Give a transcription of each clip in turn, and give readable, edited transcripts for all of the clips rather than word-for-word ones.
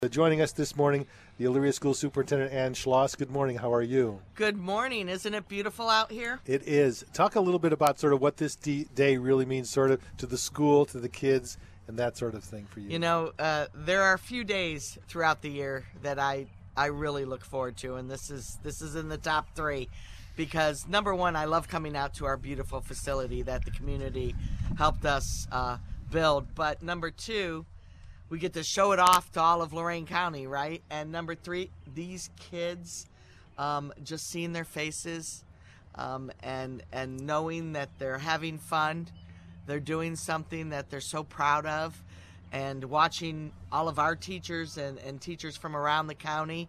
Joining us this morning, the Elyria School Superintendent Ann Schloss. Good morning. How are you? Good morning. Isn't it beautiful out here? It is. Talk a little bit about sort of what this day really means sort of to the school, to the kids, and that sort of thing for you. You know, there are a few days throughout the year that I really look forward to, and this is in the top three. Because number one, I love coming out to our beautiful facility that the community helped us build. But number two, we get to show it off to all of Lorain County, right? And number three, these kids, just seeing their faces and knowing that they're having fun, they're doing something that they're so proud of, and watching all of our teachers and teachers from around the county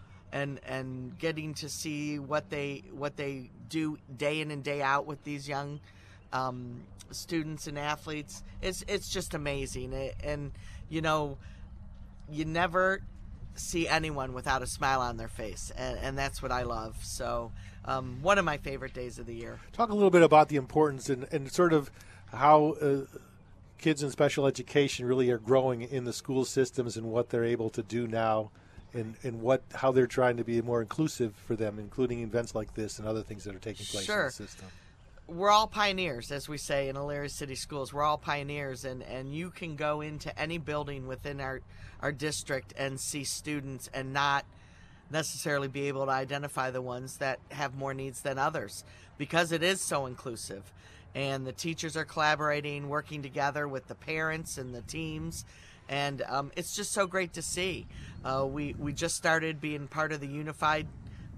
and getting to see what they do day in and day out with these young students and athletes. It's just amazing. And you know, you never see anyone without a smile on their face, and that's what I love. So one of my favorite days of the year. Talk a little bit about the importance and sort of how kids in special education really are growing in the school systems and what they're able to do now, and how they're trying to be more inclusive for them, including events like this and other things that are taking place in the system. We're all pioneers, as we say in Elyria City Schools. We're all pioneers, and you can go into any building within our district and see students and not necessarily be able to identify the ones that have more needs than others, because it is so inclusive. And the teachers are collaborating, working together with the parents and the teams, and it's just so great to see. We just started being part of the unified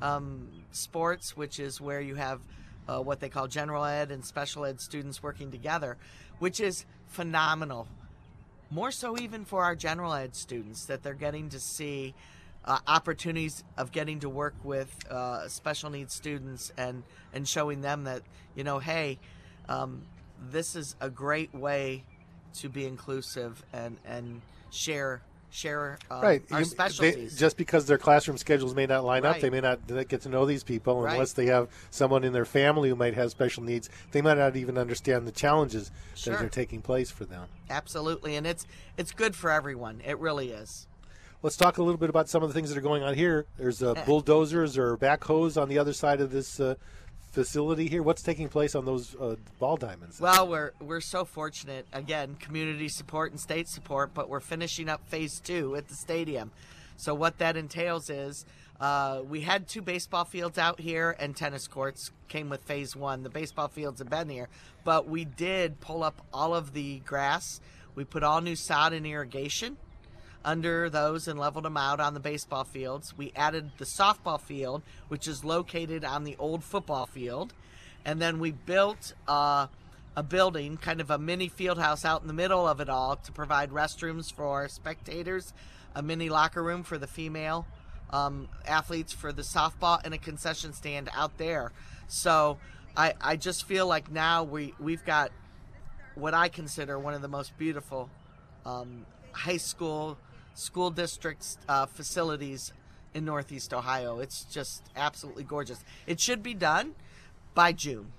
sports, which is where you have what they call general ed and special ed students working together, which is phenomenal. More so even for our general ed students, that they're getting to see opportunities of getting to work with special needs students and showing them that, you know, hey, this is a great way to be inclusive and share right. our specialties. Just because their classroom schedules may not line up, they may not get to know these people unless they have someone in their family who might have special needs. They might not even understand the challenges that are taking place for them. Absolutely, and it's good for everyone. It really is. Let's talk a little bit about some of the things that are going on here. There's bulldozers or backhoes on the other side of this facility here. What's taking place on those ball diamonds? Well, we're so fortunate. Again, community support and state support, but we're finishing up phase 2 at the stadium. So what that entails is we had 2 baseball fields out here and tennis courts came with phase 1. The baseball fields have been here, but we did pull up all of the grass. We put all new sod and irrigation under those and leveled them out on the baseball fields. We added the softball field, which is located on the old football field. And then we built a building, kind of a mini field house out in the middle of it all, to provide restrooms for spectators, a mini locker room for the female athletes for the softball, and a concession stand out there. So I just feel like now we've got what I consider one of the most beautiful high school districts facilities in Northeast Ohio. It's just absolutely gorgeous. It should be done by June.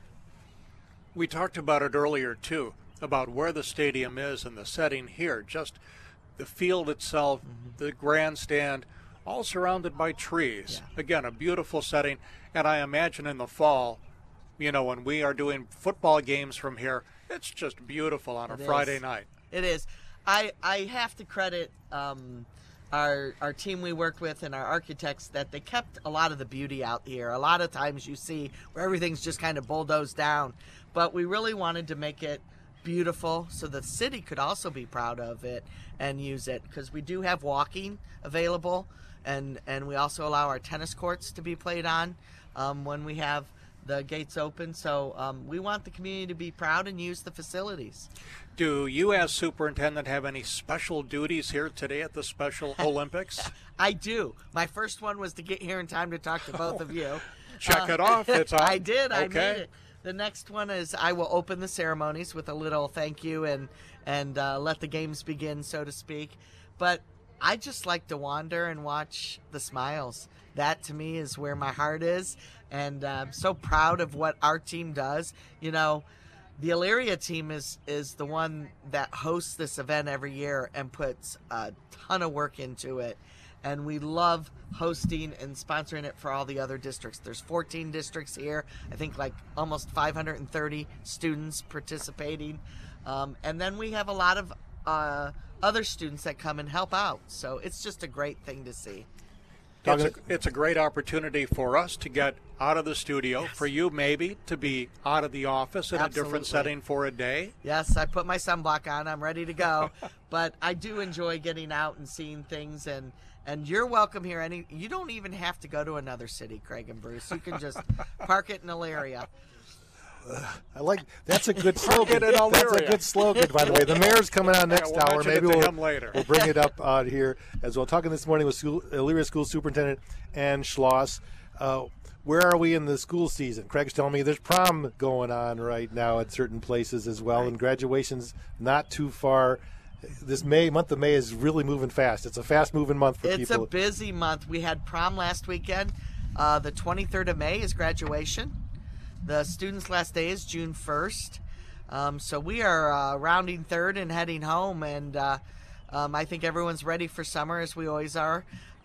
We talked about it earlier too, about where the stadium is and the setting here, just the field itself, the grandstand, all surrounded by trees. Again, a beautiful setting. And I imagine in the fall, you know, when we are doing football games from here, it's just beautiful on a Friday night. It is. I have to credit our team we worked with and our architects that they kept a lot of the beauty out here. A lot of times you see where everything's just kind of bulldozed down, but we really wanted to make it beautiful so the city could also be proud of it and use it, because we do have walking available, and we also allow our tennis courts to be played on when we have the gates open. So we want the community to be proud and use the facilities. Do you as superintendent have any special duties here today at the Special Olympics? I do. My first one was to get here in time to talk to both of you. Check it off. It's on. I did. Okay. I made it. The next one is I will open the ceremonies with a little thank you and let the games begin, so to speak. But I just like to wander and watch the smiles. That to me is where my heart is, and I'm so proud of what our team does. You know, the Elyria team is the one that hosts this event every year and puts a ton of work into it. And we love hosting and sponsoring it for all the other districts. There's 14 districts here. I think like almost 530 students participating. And then we have a lot of other students that come and help out. So it's just a great thing to see. It's a great opportunity for us to get out of the studio, for you maybe to be out of the office in a different setting for a day. Yes, I put my sunblock on. I'm ready to go. But I do enjoy getting out and seeing things, and you're welcome here. You don't even have to go to another city, Craig and Bruce. You can just park it in Elyria. I like that's a good slogan. That's a good slogan, by the way. The mayor's coming on next hour. Maybe we'll bring it up out here as well. Talking this morning with Elyria School Superintendent Ann Schloss. Where are we in the school season? Craig's telling me there's prom going on right now at certain places as well, and graduation's not too far. This month of May is really moving fast. It's a fast-moving month for people. It's a busy month. We had prom last weekend. The 23rd of May is graduation. The students' last day is June 1st. So we are rounding third and heading home, and I think everyone's ready for summer, as we always are,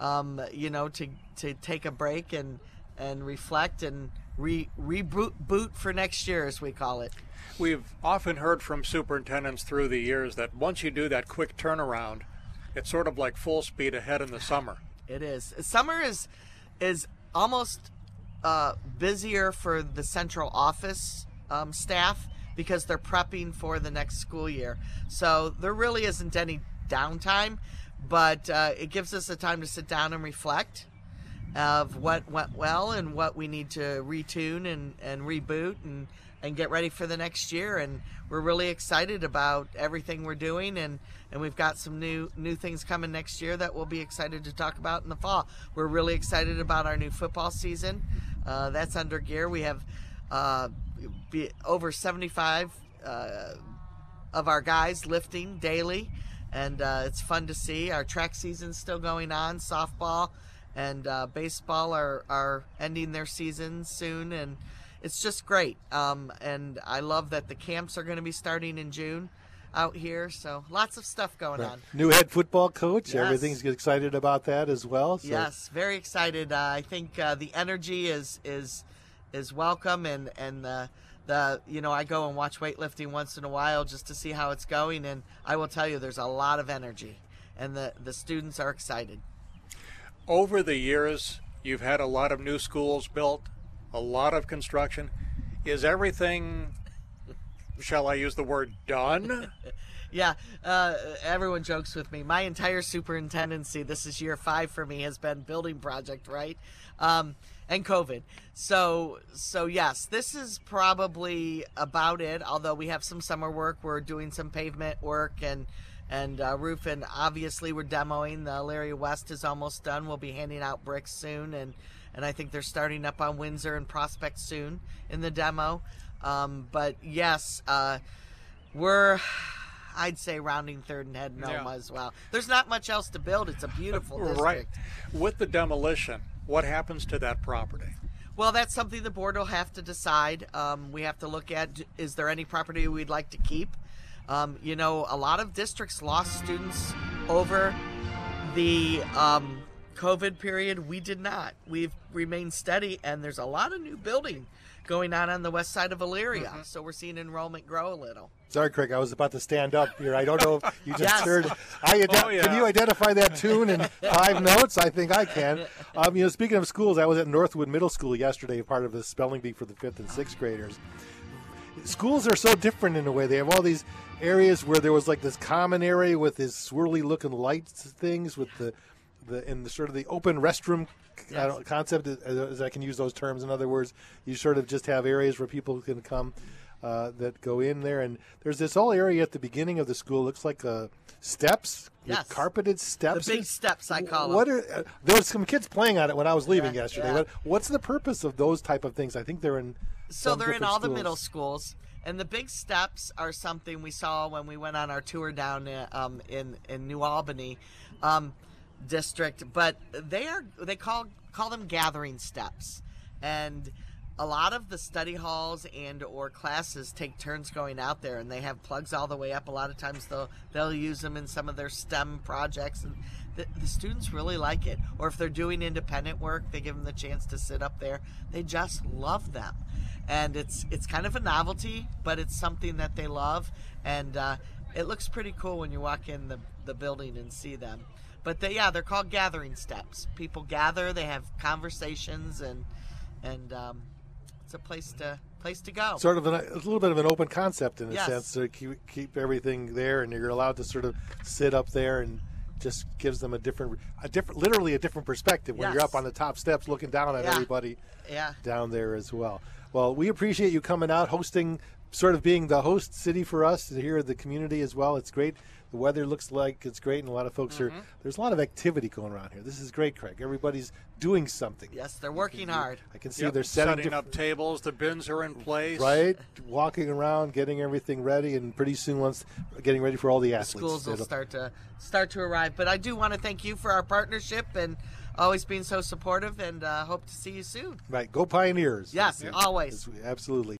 to take a break and reflect and reboot for next year, as we call it. We've often heard from superintendents through the years that once you do that quick turnaround, it's sort of like full speed ahead in the summer. It is. Summer is almost busier for the central office staff because they're prepping for the next school year. So there really isn't any downtime, but it gives us a time to sit down and reflect of what went well and what we need to retune and reboot and get ready for the next year. And we're really excited about everything we're doing, and we've got some new things coming next year that we'll be excited to talk about in the fall. We're really excited about our new football season. That's under gear. We have over 75 of our guys lifting daily, and it's fun to see. Our track season's still going on. Softball and baseball are ending their seasons soon, and it's just great. And I love that the camps are going to be starting in June out here, so lots of stuff going on. New head football coach. Yes. Everything's excited about that as well. So. Yes, very excited. I think the energy is welcome, and the I go and watch weightlifting once in a while just to see how it's going, and I will tell you there's a lot of energy, and the students are excited. Over the years, you've had a lot of new schools built, a lot of construction. Is everything, shall I use the word, done? Yeah, everyone jokes with me. My entire superintendency, this is year 5 for me, has been building project, right? And COVID. So yes, this is probably about it, although we have some summer work. We're doing some pavement work and roof, and obviously we're demoing. The Elyria West is almost done. We'll be handing out bricks soon, and I think they're starting up on Windsor and Prospect soon in the demo. But yes, we're, I'd say, rounding third and heading home as well. There's not much else to build. It's a beautiful district. Right. With the demolition, what happens to that property? Well, that's something the board will have to decide. We have to look at, is there any property we'd like to keep? A lot of districts lost students over the COVID period. We did not. We've remained steady, and there's a lot of new building going on the west side of Elyria. Mm-hmm. So we're seeing enrollment grow a little. Sorry, Craig, I was about to stand up here. I don't know if you just heard. Yeah. Can you identify that tune in 5 notes? I think I can. Speaking of schools, I was at Northwood Middle School yesterday, part of the spelling bee for the 5th and 6th graders. Schools are so different in a way. They have all these areas where there was like this common area with these swirly looking lights things with the sort of the open restroom concept, as I can use those terms. In other words, you sort of just have areas where people can come that go in there, and there's this whole area at the beginning of the school. Looks like steps, with carpeted steps. The big steps, I call them. There was some kids playing on it when I was leaving yesterday. Yeah. What's the purpose of those type of things? I think they're in. So they're in all the middle schools, and the big steps are something we saw when we went on our tour down in New Albany district. But they call them gathering steps, and a lot of the study halls and or classes take turns going out there, and they have plugs all the way up. A lot of times they'll use them in some of their STEM projects, and the students really like it. Or if they're doing independent work, they give them the chance to sit up there. They just love them, and it's kind of a novelty, but it's something that they love, and it looks pretty cool when you walk in the building and see them. But they're called gathering steps. People gather, they have conversations, and it's a place to go. Sort of a little bit of an open concept in a Yes. sense to keep everything there, and you're allowed to sort of sit up there, and just gives them literally a different perspective when Yes. you're up on the top steps looking down at Yeah. everybody Yeah. down there as well. Well, we appreciate you coming out, hosting, sort of being the host city for us here at the community as well. It's great. The weather looks like it's great, and a lot of folks there's a lot of activity going around here. This is great, Craig. Everybody's doing something. Yes, they're working hard. I can see Yep, they're setting up tables. The bins are in place. right, walking around, getting everything ready, and pretty soon, once getting ready for all the athletes. Schools will It'll- start to arrive. But I do want to thank you for our partnership and always being so supportive, and hope to see you soon. Right, go Pioneers. Yes, always. Absolutely.